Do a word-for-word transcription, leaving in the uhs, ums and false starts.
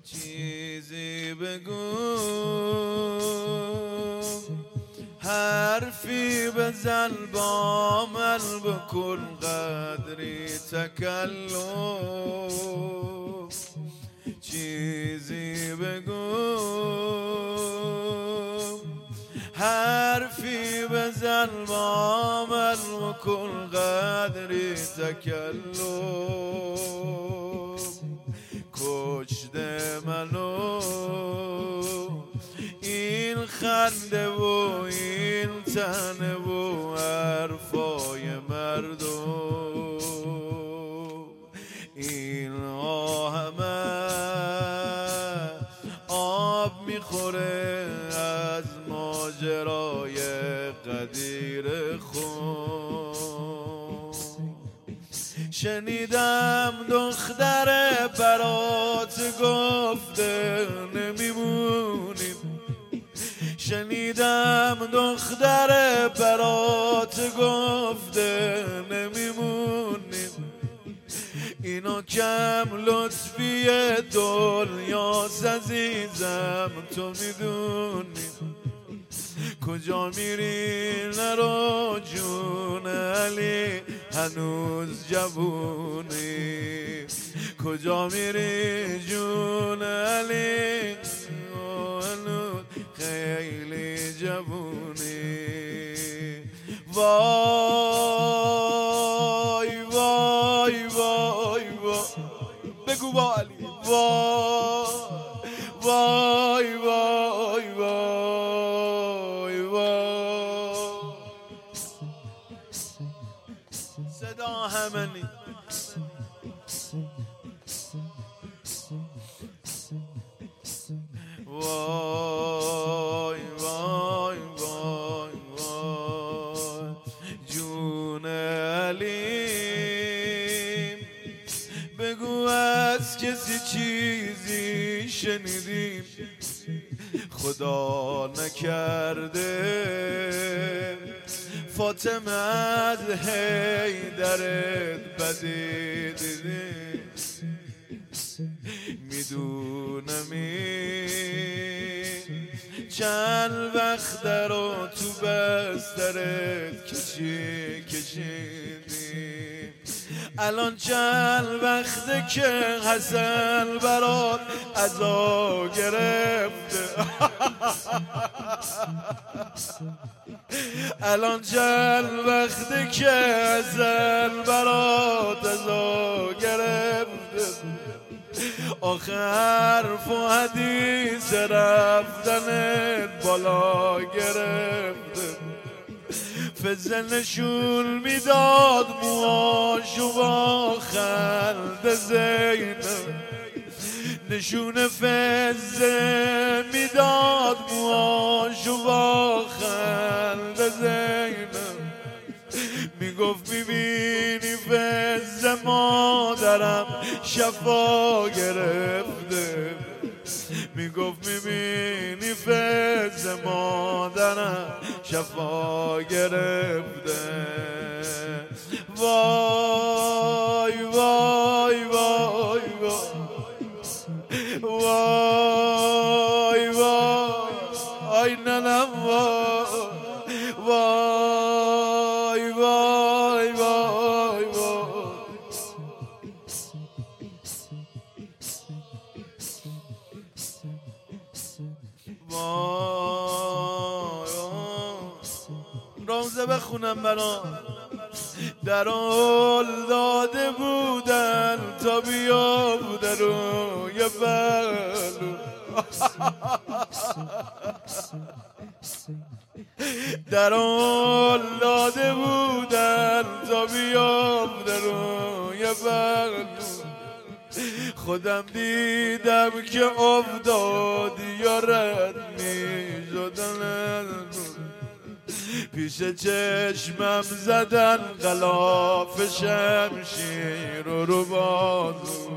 چیزی بگو، حرفی بزن با من، بکن قدری تکلم. چیزی بگو، حرفی بزن با من، بکن قدری تکلم. کشته منو این خنده و این تنه و حرفای مردم. این آهمه آب میخوره از ماجرای قدیر خون. شنیدم دختر برات گفته نمیمونیم. شنیدم دختر برات گفته نمیمونیم. اینا کم لطفی دنیاست عزیزم، تو میدونی. کجا میری نرو جون علی، هنوز جوونی. کجا میری جون علی، هنوز خیلی جوونی. وای وای وای وای بگو با علی. وای وای وای وای وای صدا همه نی. وای وای وای وای جون علی، بگو از کسی چیزی شنیدیم خدا نکرده. فاطمه از حیدرت بدی دیدیم. میدونم این چند وقت رو تو بسترت کشی کشیدیم. الان چند وقته که حسن برات عزا گرفته. الان چند وقته که حسن برات عزا گرفته. آخه حرف و حدیث رفتنت بالا گرفته. فزه نشون میداد موهاشو با خنده زینب. نشون فزه میداد موهاشو با خنده زینب. میگفت میبینی فزه مادرم شفا گرفته. میگفت میبینی فزه مادرم شفا گرفته. وای وای وای وای وای وای آی ننم وای وای وای وای وای روزه بخونم برام. در آل داده بودن تا بیاب در روی بلو. در آل داده بودن تا بیاب در روی بلو. خودم دیدم که افتادی یا رد می شدن. پیش چشمم زدن غلاف شمشیر رو رو بازو.